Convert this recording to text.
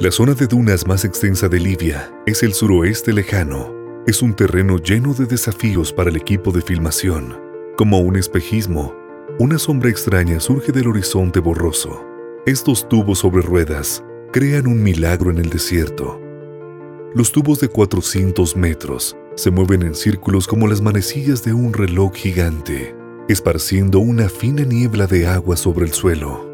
La zona de dunas más extensa de Libia es el suroeste lejano. Es un terreno lleno de desafíos para el equipo de filmación. Como un espejismo, una sombra extraña surge del horizonte borroso. Estos tubos sobre ruedas crean un milagro en el desierto. Los tubos de 400 metros se mueven en círculos como las manecillas de un reloj gigante, esparciendo una fina niebla de agua sobre el suelo.